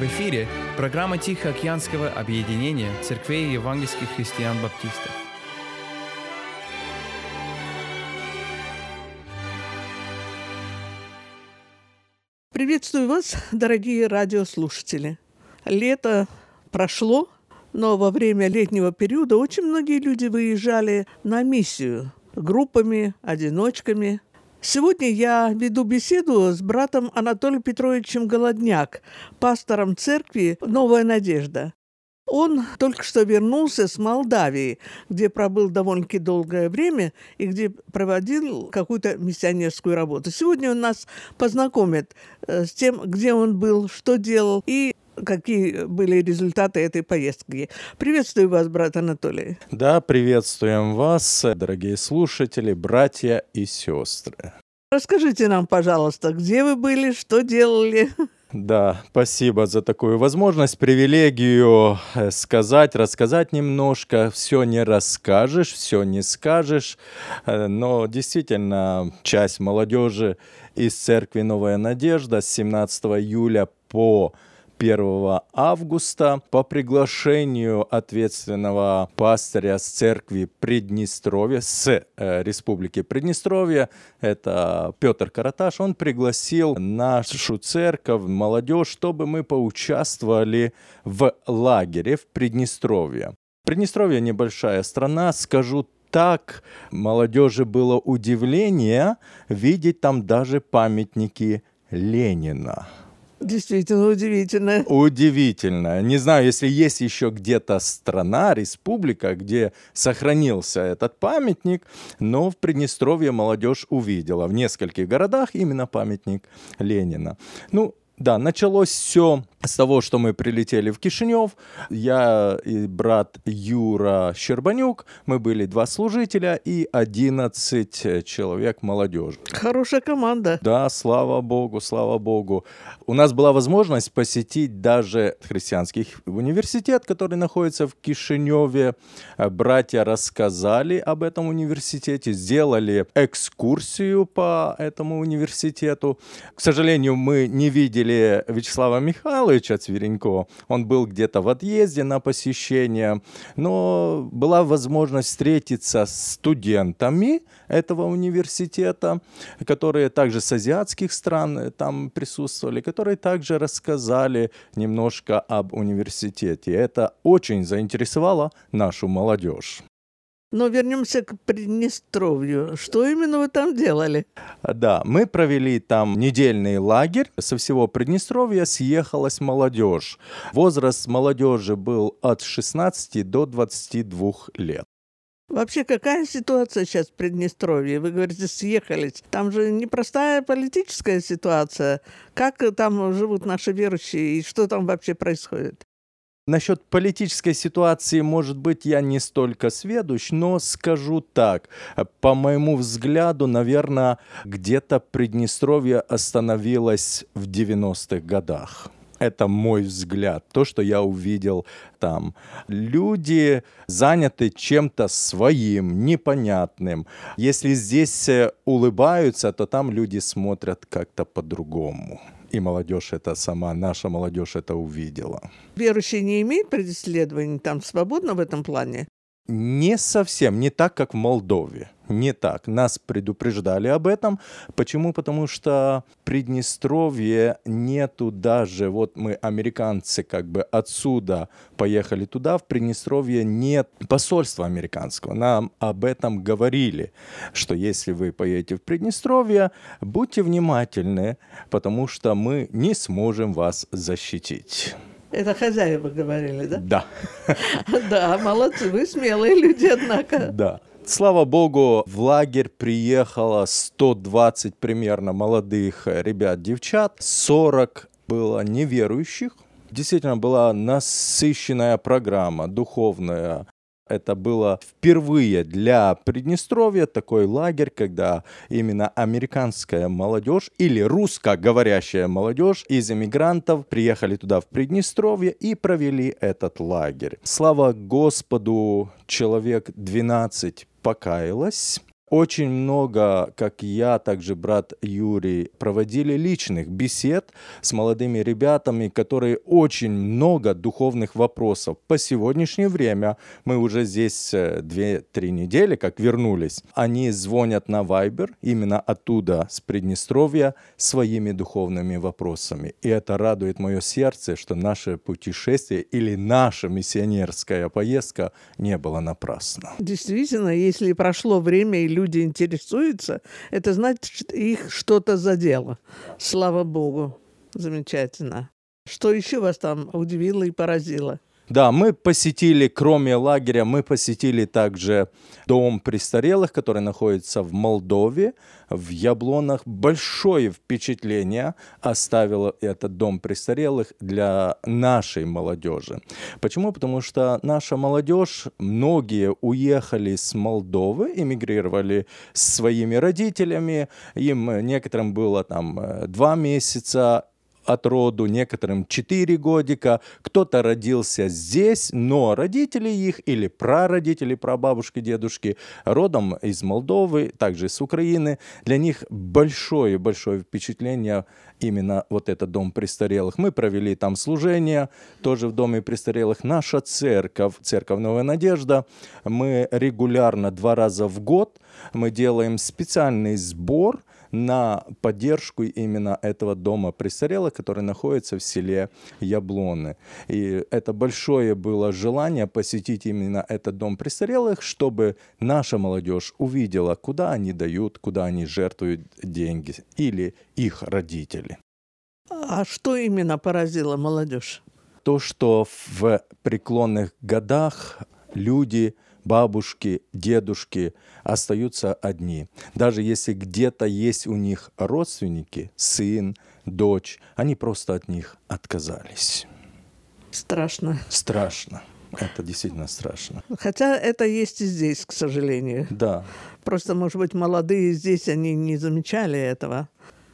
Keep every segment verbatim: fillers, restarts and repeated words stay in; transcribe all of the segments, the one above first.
В эфире программа Тихоокеанского объединения церквей евангельских христиан-баптистов. Приветствую вас, дорогие радиослушатели. Лето прошло, но во время летнего периода очень многие люди выезжали на миссию группами, одиночками. Сегодня я веду беседу с братом Анатолием Петровичем Голодняк, пастором церкви «Новая надежда». Он только что вернулся с Молдавии, где пробыл довольно-таки долгое время и где проводил какую-то миссионерскую работу. Сегодня он нас познакомит с тем, где он был, что делал и какие были результаты этой поездки. Приветствую вас, брат Анатолий. Да, приветствуем вас, дорогие слушатели, братья и сестры. Расскажите нам, пожалуйста, где вы были, что делали? Да, спасибо за такую возможность, привилегию сказать, рассказать немножко. Все не расскажешь, все не скажешь, но действительно часть молодежи из церкви «Новая надежда» с семнадцатого июля по первого августа по приглашению ответственного пастыря с церкви Приднестровья, с э, республики Приднестровья, это Петр Караташ, он пригласил нашу церковь, молодежь, чтобы мы поучаствовали в лагере в Приднестровье. Приднестровье небольшая страна, скажу так, молодежи было удивление видеть там даже памятники Ленина. Действительно удивительно. Удивительно. Не знаю, если есть еще где-то страна, республика, где сохранился этот памятник, но в Приднестровье молодежь увидела в нескольких городах именно памятник Ленина. Ну, да, началось все с того, что мы прилетели в Кишинев. Я и брат Юра Щербанюк, мы были два служителя и одиннадцать человек молодежи. Хорошая команда. Да, слава Богу, слава Богу. У нас была возможность посетить даже христианский университет, который находится в Кишиневе. Братья рассказали об этом университете, сделали экскурсию по этому университету. К сожалению, мы не видели Вячеслава Михайловича Цверенько. Он был где-то в отъезде на посещение, но была возможность встретиться с студентами этого университета, которые также с азиатских стран там присутствовали, которые также рассказали немножко об университете. Это очень заинтересовало нашу молодежь. Но вернемся к Приднестровью. Что именно вы там делали? Да, мы провели там недельный лагерь. Со всего Приднестровья съехалась молодежь. Возраст молодежи был от шестнадцати до двадцати двух лет. Вообще, какая ситуация сейчас в Приднестровье? Вы говорите, съехались. Там же непростая политическая ситуация. Как там живут наши верующие и что там вообще происходит? Насчет политической ситуации, может быть, я не столько сведущ, но скажу так. По моему взгляду, наверное, где-то Приднестровье остановилось в девяностых годах. Это мой взгляд, то, что я увидел там. Люди заняты чем-то своим, непонятным. Если здесь улыбаются, то там люди смотрят как-то по-другому. И молодежь это сама, наша молодежь это увидела. Верующие не имеют преследований там свободно в этом плане? Не совсем, не так, как в Молдове. Не так. Нас предупреждали об этом. Почему? Потому что в Приднестровье нету даже, вот мы, американцы, как бы отсюда поехали туда, в Приднестровье нет посольства американского. Нам об этом говорили, что если вы поедете в Приднестровье, будьте внимательны, потому что мы не сможем вас защитить. Это хозяева говорили, да? Да. Да, молодцы, вы смелые люди, однако. Да. Слава Богу, в лагерь приехало сто двадцать примерно молодых ребят, девчат, сорок было неверующих. Действительно, была насыщенная программа, духовная. Это было впервые для Приднестровья такой лагерь, когда именно американская молодежь или русскоговорящая молодежь из эмигрантов приехали туда в Приднестровье и провели этот лагерь. Слава Господу, человек двенадцать покаялось. очень много, как я, также брат Юрий, проводили личных бесед с молодыми ребятами, которые очень много духовных вопросов. По сегодняшнее время, мы уже здесь две-три недели, как вернулись, они звонят на Viber, именно оттуда, с Приднестровья, своими духовными вопросами. И это радует мое сердце, что наше путешествие или наша миссионерская поездка не была напрасна. Действительно, если прошло время и люди интересуются, это значит, их что-то задело. Слава Богу. Замечательно. Что еще вас там удивило и поразило? Да, мы посетили, кроме лагеря, мы посетили также дом престарелых, который находится в Молдове, в Яблонах. Большое впечатление оставил этот дом престарелых для нашей молодежи. Почему? Потому что наша молодежь, многие уехали с Молдовы, эмигрировали с своими родителями, им некоторым было там два месяца, от роду, некоторым четыре годика. Кто-то родился здесь, но родители их или прародители, прабабушки, дедушки родом из Молдовы, также с Украины. Для них большое-большое впечатление именно вот этот дом престарелых. Мы провели там служение, тоже в доме престарелых. Наша церковь, церковь Новая Надежда, мы регулярно два раза в год мы делаем специальный сбор на поддержку именно этого дома престарелых, который находится в селе Яблоны. И это большое было желание посетить именно этот дом престарелых, чтобы наша молодежь увидела, куда они дают, куда они жертвуют деньги, или их родители. А что именно поразило молодежь? То, что в преклонных годах люди, бабушки, дедушки остаются одни. Даже если где-то есть у них родственники, сын, дочь, они просто от них отказались. Страшно. Страшно. Это действительно страшно. Хотя это есть и здесь, к сожалению. Да. Просто, может быть, молодые здесь, они не замечали этого.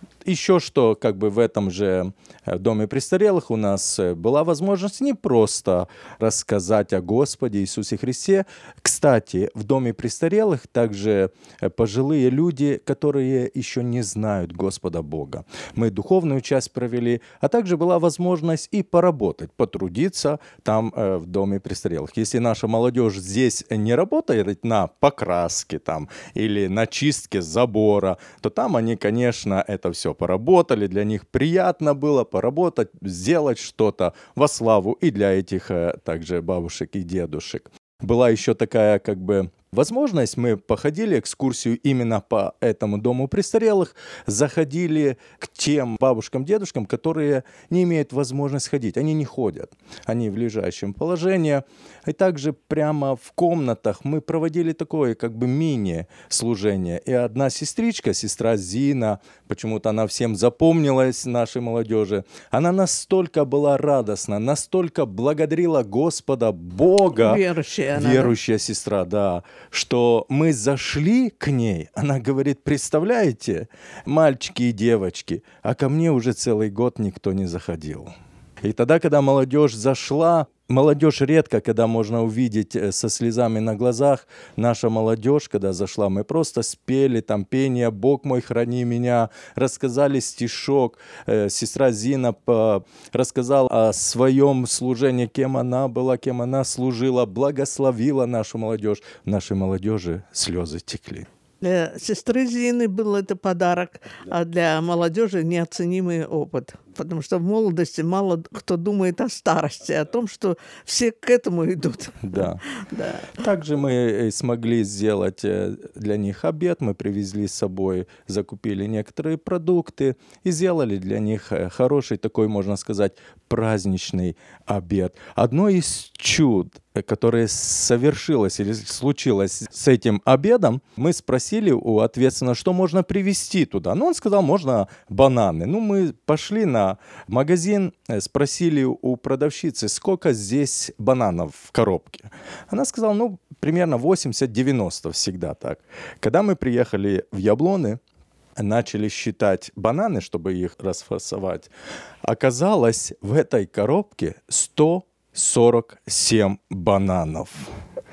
Еще что, как бы в этом же доме престарелых у нас была возможность не просто рассказать о Господе Иисусе Христе. Кстати, в доме престарелых также пожилые люди, которые еще не знают Господа Бога. Мы духовную часть провели, а также была возможность и поработать, потрудиться там в доме престарелых. Если наша молодежь здесь не работает на покраске там или на чистке забора, то там они, конечно, это все поработали, для них приятно было поработать, сделать что-то во славу и для этих также бабушек и дедушек. Была еще такая как бы возможность, мы походили экскурсию именно по этому дому престарелых, заходили к тем бабушкам, дедушкам, которые не имеют возможности ходить, они не ходят, они в лежащем положении. И также прямо в комнатах мы проводили такое как бы мини-служение. И одна сестричка, сестра Зина, почему-то она всем запомнилась, нашей молодежи, она настолько была радостна, настолько благодарила Господа Бога, верующая, верующая она, да? Сестра, да, что мы зашли к ней, она говорит, представляете, мальчики и девочки, а ко мне уже целый год никто не заходил. И тогда, когда молодежь зашла, молодежь редко, когда можно увидеть со слезами на глазах, наша молодежь, когда зашла, мы просто спели там пение «Бог мой, храни меня», рассказали стишок, сестра Зина рассказала о своем служении, кем она была, кем она служила, благословила нашу молодежь. В нашей молодежи слезы текли. Для сестры Зины был это подарок, да. А для молодежи неоценимый опыт. Потому что в молодости мало кто думает о старости, о том, что все к этому идут. Да. Да. Также мы смогли сделать для них обед. Мы привезли с собой, закупили некоторые продукты и сделали для них хороший такой, можно сказать, праздничный обед. Одно из чуд, которое совершилось или случилось с этим обедом, мы спросили у ответственного, что можно привезти туда. Ну, он сказал, можно бананы. Ну, мы пошли на магазин, спросили у продавщицы, сколько здесь бананов в коробке. Она сказала, ну, примерно восемьдесят-девяносто всегда так. Когда мы приехали в Яблоны, начали считать бананы, чтобы их расфасовать, оказалось в этой коробке сто сорок семь бананов.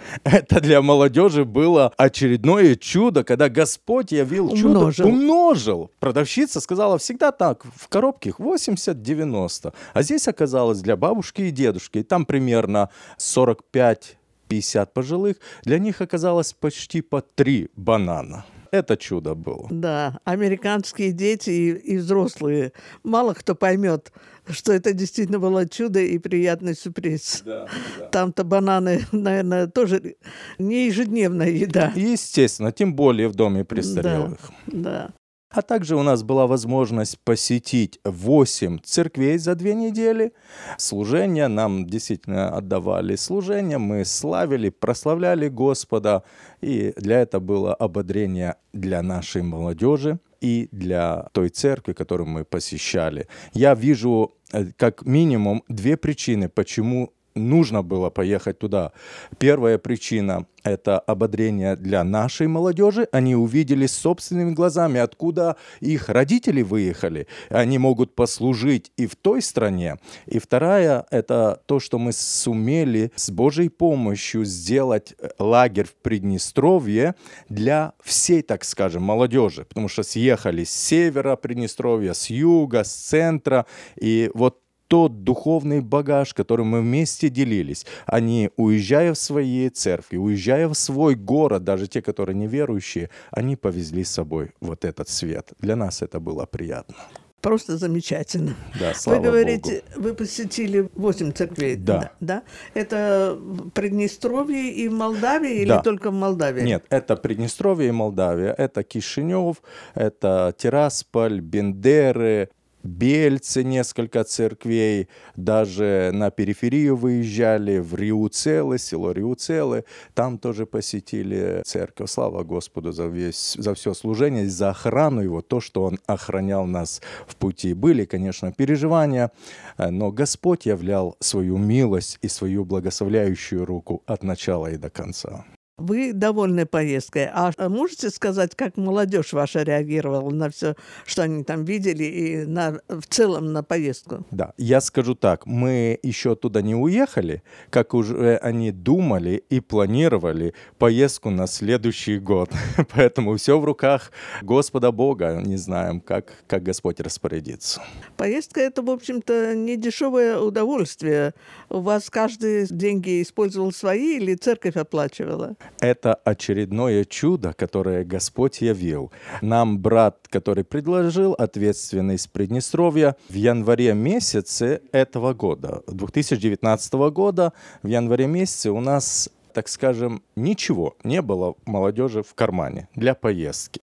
Это для молодежи было очередное чудо, когда Господь явил чудо, Умножил. умножил. Продавщица сказала, всегда так, в коробке восемьдесят-девяносто. А здесь оказалось для бабушки и дедушки, и там примерно сорок пять пятьдесят пожилых, для них оказалось почти по три банана. Это чудо было. Да, американские дети и, и взрослые. Мало кто поймет, что это действительно было чудо и приятный сюрприз. Да, да. Там-то бананы, наверное, тоже не ежедневная еда. Естественно, тем более в доме престарелых. Да, да. А также у нас была возможность посетить восемь церквей за две недели. Служения нам действительно отдавали служения. Мы славили, прославляли Господа. И для этого было ободрение для нашей молодежи и для той церкви, которую мы посещали. Я вижу как минимум две причины, почему нужно было поехать туда. Первая причина – это ободрение для нашей молодежи. Они увидели собственными глазами, откуда их родители выехали. Они могут послужить и в той стране. И вторая – это то, что мы сумели с Божьей помощью сделать лагерь в Приднестровье для всей, так скажем, молодежи. Потому что съехали с севера Приднестровья, с юга, с центра. И вот тот духовный багаж, которым мы вместе делились, они, уезжая в свои церкви, уезжая в свой город, даже те, которые неверующие, они повезли с собой вот этот свет. Для нас это было приятно. Просто замечательно. Да, слава Вы говорите, Богу. вы посетили восемь церквей. Да. да. Это в Приднестровье и в Молдавии или Да. только в Молдавии? Нет, это Приднестровье и Молдавия, это Кишинев, это Тирасполь, Бендеры, Бельцы, несколько церквей, даже на периферию выезжали, в Риуцелы, село Риуцелы, там тоже посетили церковь. Слава Господу за, весь, за все служение, за охрану его, то, что Он охранял нас в пути. Были, конечно, переживания, но Господь являл свою милость и свою благословляющую руку от начала и до конца. Вы довольны поездкой. А можете сказать, как молодежь ваша реагировала на все, что они там видели, и на, в целом на поездку? Да, я скажу так, мы еще туда не уехали, как уже они думали и планировали поездку на следующий год. Поэтому все в руках Господа Бога, не знаем, как, как Господь распорядится. Поездка – это, в общем-то, не дешевое удовольствие. У вас каждый деньги использовал свои или церковь оплачивала? Это очередное чудо, которое Господь явил. Нам брат, который предложил, ответственный из Приднестровья, в январе месяце этого года, две тысячи девятнадцатого года, в январе месяце у нас, так скажем, ничего не было молодежи в кармане для поездки.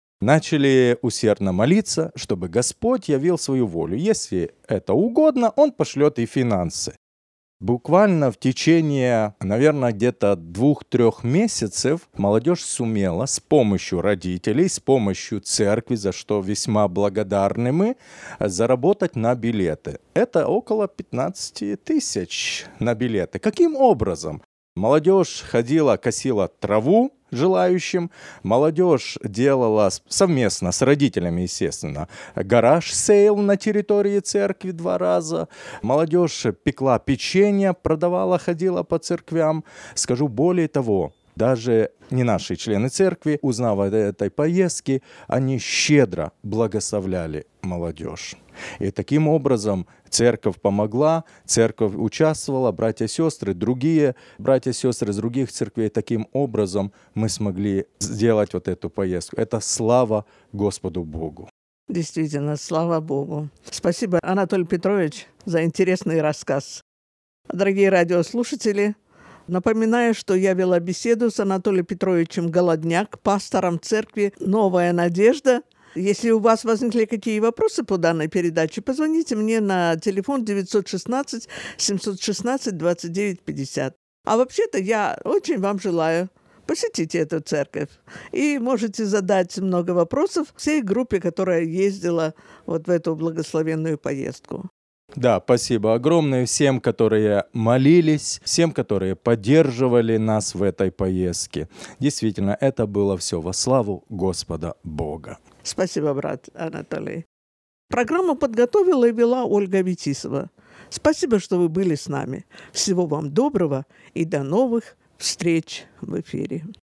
Начали усердно молиться, чтобы Господь явил свою волю. Если это угодно, Он пошлет и финансы. Буквально в течение, наверное, где-то двух-трех месяцев молодежь сумела с помощью родителей, с помощью церкви, за что весьма благодарны мы, заработать на билеты. Это около пятнадцать тысяч на билеты. Каким образом? Молодежь ходила, косила траву желающим. Молодежь делала совместно с родителями, естественно, гараж-сейл на территории церкви два раза. Молодежь пекла печенье, продавала, ходила по церквям. Скажу более того, даже не наши члены церкви, узнав о этой поездке, они щедро благословляли молодежь. И таким образом церковь помогла, церковь участвовала, братья и сестры, другие братья и сестры из других церквей. Таким образом мы смогли сделать вот эту поездку. Это слава Господу Богу. Действительно, слава Богу. Спасибо, Анатолий Петрович, за интересный рассказ. Дорогие радиослушатели, напоминаю, что я вела беседу с Анатолием Петровичем Голодняк, пастором церкви «Новая надежда». Если у вас возникли какие вопросы по данной передаче, позвоните мне на телефон девятьсот шестнадцать семьсот шестнадцать двадцать девять пятьдесят. А вообще-то я очень вам желаю посетить эту церковь. И можете задать много вопросов всей группе, которая ездила вот в эту благословенную поездку. Да, спасибо огромное всем, которые молились, всем, которые поддерживали нас в этой поездке. Действительно, это было все во славу Господа Бога. Спасибо, брат Анатолий. Программу подготовила и вела Ольга Витисова. Спасибо, что вы были с нами. Всего вам доброго и до новых встреч в эфире.